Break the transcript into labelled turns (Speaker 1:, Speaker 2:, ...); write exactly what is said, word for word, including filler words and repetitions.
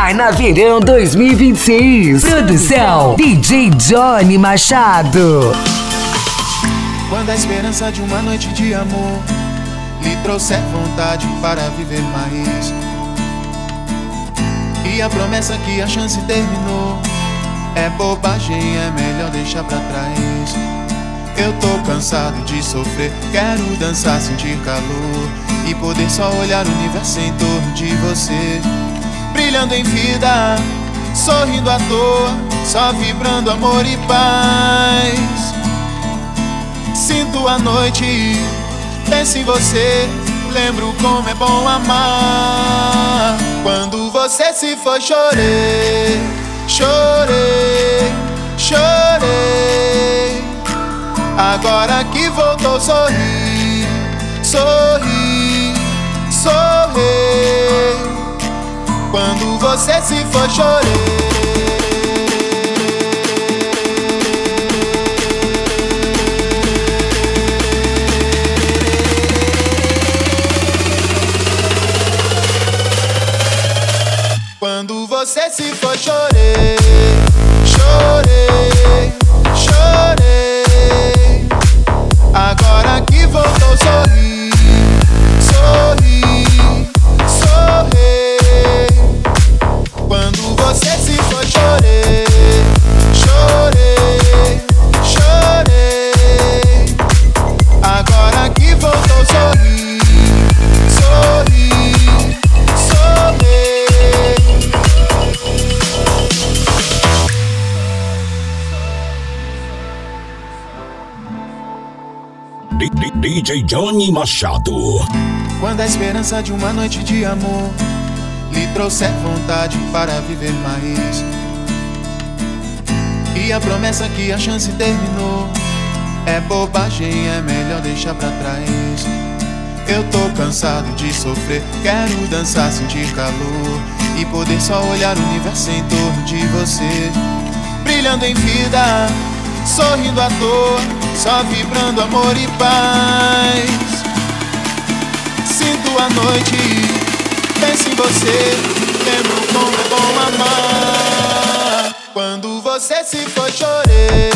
Speaker 1: Carna Verão dois mil e vinte e seis. Produção D J Johnny Machado.
Speaker 2: Quando a esperança de uma noite de amor lhe trouxer vontade para viver mais, e a promessa que a chance terminou é bobagem, é melhor deixar pra trás. Eu tô cansado de sofrer, quero dançar, sentir calor e poder só olhar o universo em torno de você, brilhando em vida, sorrindo à toa, só vibrando amor e paz. Sinto a noite, penso em você, lembro como é bom amar. Quando você se foi, chorei, chorei, chorei. Agora que voltou, sorri, sorri, sorri. Quando você se foi, chorei. Quando você se foi, chorei, chorei, chorei. Agora que voltou, sorri, sorri, sorri. Quando você se foi, chorei, chorei, chorei. Agora que voltou, sorri, sorri, sorri.
Speaker 3: D J Johnny Machado.
Speaker 2: Quando a esperança de uma noite de amor lhe trouxer vontade para viver mais, e a promessa que a chance terminou é bobagem, é melhor deixar pra trás. Eu tô cansado de sofrer, quero dançar, sentir calor e poder só olhar o universo em torno de você, brilhando em vida, sorrindo à toa, só vibrando amor e paz. Sinto a noite, penso em você, lembro como é bom amar. Quando você se foi, chorei,